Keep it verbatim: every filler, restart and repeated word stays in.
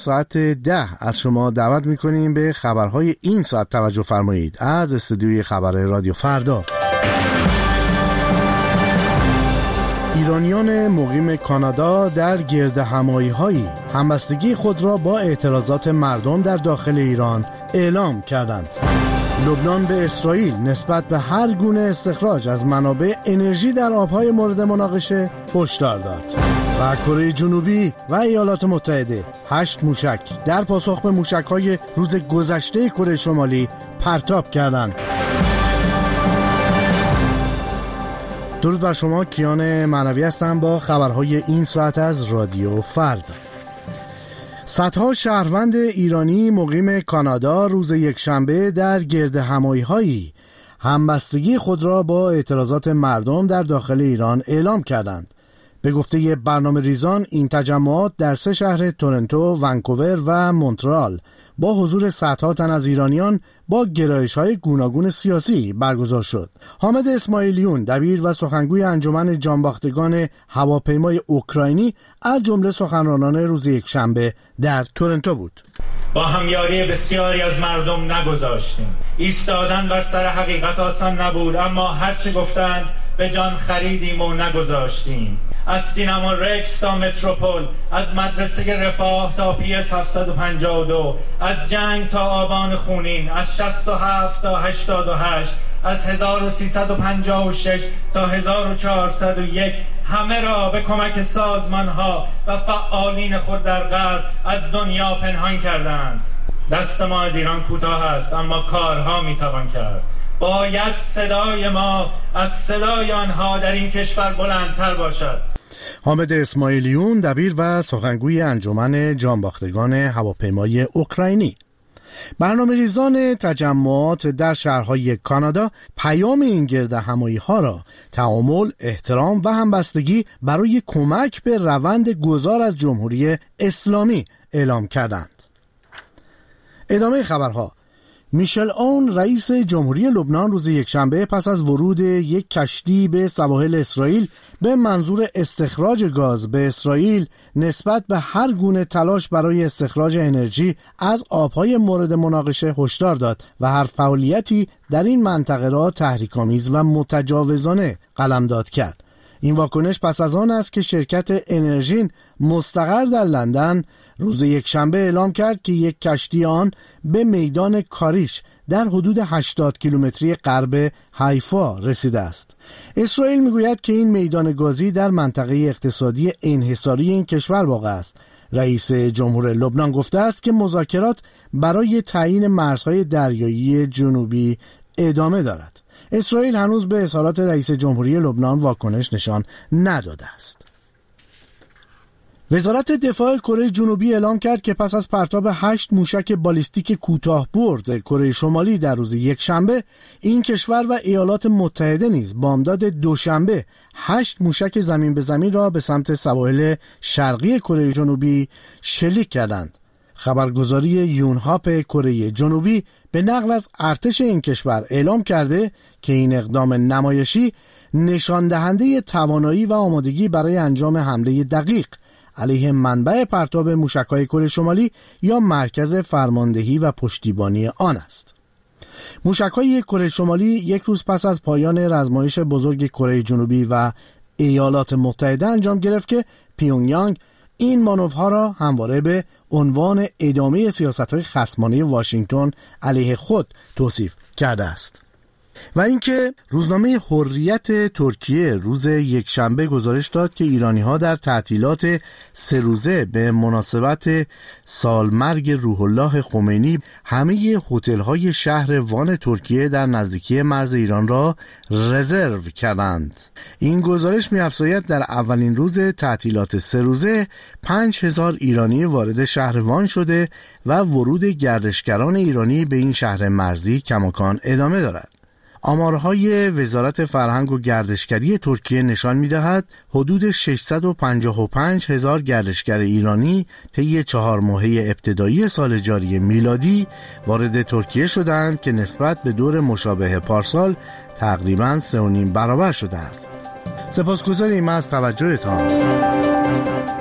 ساعت ده از شما دعوت میکنیم به خبرهای این ساعت توجه فرمایید از استودیوی خبر رادیو فردا. ایرانیان مقیم کانادا در گردهمایی‌هایی همبستگی خود را با اعتراضات مردم در داخل ایران اعلام کردند. لبنان به اسرائیل نسبت به هر گونه استخراج از منابع انرژی در آبهای مورد مناقشه هشدار داد. و کره جنوبی و ایالات متحده هشت موشک در پاسخ به موشک‌های روز گذشته کره شمالی پرتاب کردند. درود بر شما، کیان معنوی هستم با خبرهای این ساعت از رادیو فردا. صدها شهروند ایرانی مقیم کانادا روز یکشنبه در گردهمایی‌هایی همبستگی خود را با اعتراضات مردم در داخل ایران اعلام کردند. به گفته برنامه ریزان، این تجمعات در سه شهر تورنتو، ونکوور و مونترال با حضور صدها تن از ایرانیان با گرایش‌های گوناگون سیاسی برگزار شد. حامد اسماعیلیون، دبیر و سخنگوی انجمن جانباختگان هواپیمای اوکراینی، از جمله سخنرانان روز یکشنبه در تورنتو بود. با همیاری بسیاری از مردم نگذاشتیم. ایستادن بر سر حقیقت آسان نبود، اما هرچه گفتند به جان خریدیم و نگذاشتیم. از سینما رکس تا متروپول، از مدرسه رفاه تا پی اس هفتصد و پنجاه و دو، از جنگ تا آبان خونین، از شصت و هفت تا هشتاد و هشت، از هزار و سیصد و پنجاه و شش تا هزار و چهارصد و یک، همه را به کمک سازمان‌ها و فعالین خود در غرب از دنیا پنهان کردند. دست ما از ایران کوتاه است، اما کارها میتوان کرد. باید صدای ما از صدای آنها در این کشور بلندتر باشد. حامد اسماعیلیون، دبیر و سخنگوی انجمن جانباختگان هواپیمای اوکراینی. برنامه ریزان تجمعات در شهرهای کانادا پیام این گردهمایی‌ها را تعامل، احترام و همبستگی برای کمک به روند گذار از جمهوری اسلامی اعلام کردند. ادامه خبرها. میشل اون، رئیس جمهوری لبنان، روز یکشنبه پس از ورود یک کشتی به سواحل اسرائیل به منظور استخراج گاز به اسرائیل نسبت به هر گونه تلاش برای استخراج انرژی از آبهای مورد مناقشه هشدار داد و هر فعالیتی در این منطقه را تحریک‌آمیز و متجاوزانه قلمداد کرد. این واکنش پس از آن است که شرکت انرژین مستقر در لندن روز یکشنبه اعلام کرد که یک کشتی آن به میدان کاریش در حدود هشتاد کیلومتری غرب حیفا رسیده است. اسرائیل میگوید که این میدان گازی در منطقه اقتصادی انحصاری این کشور واقع است. رئیس جمهور لبنان گفته است که مذاکرات برای تعیین مرزهای دریایی جنوبی ادامه دارد. اسرائیل هنوز به اظهارات رئیس جمهوری لبنان واکنش نشان نداده است. وزارت دفاع کره جنوبی اعلام کرد که پس از پرتاب هشت موشک بالیستیک کوتاه برد کره شمالی در روز یکشنبه، این کشور و ایالات متحده نیز بامداد دوشنبه هشت موشک زمین به زمین را به سمت سواحل شرقی کره جنوبی شلیک کردند. خبرگزاری یونهاپ کره جنوبی به نقل از ارتش این کشور اعلام کرده که این اقدام نمایشی نشان دهنده توانایی و آمادگی برای انجام حمله دقیق علیه منبع پرتاب موشک‌های کره شمالی یا مرکز فرماندهی و پشتیبانی آن است. موشک‌های کره شمالی یک روز پس از پایان رزمایش بزرگ کره جنوبی و ایالات متحده انجام گرفت که پیونگیانگ این مانورها را همواره به عنوان ادامه سیاست‌های خصمانه واشنگتن علیه خود توصیف کرده است. و اینکه روزنامه حریت ترکیه روز یکشنبه گزارش داد که ایرانی‌ها در تعطیلات سه روزه به مناسبت سالمرگ روح الله خمینی همه هتل‌های شهر وان ترکیه در نزدیکی مرز ایران را رزرو کردند. این گزارش می‌افزاید در اولین روز تعطیلات سه روزه پنج هزار ایرانی وارد شهر وان شده و ورود گردشگران ایرانی به این شهر مرزی کماکان ادامه دارد. آمارهای وزارت فرهنگ و گردشگری ترکیه نشان می‌دهد حدود ششصد و پنجاه و پنج هزار گردشگر ایرانی طی چهار ماهه ابتدایی سال جاری میلادی وارد ترکیه شدند که نسبت به دور مشابه پارسال تقریباً سه و نیم برابر شده است. سپاسگزاریم از توجهتان.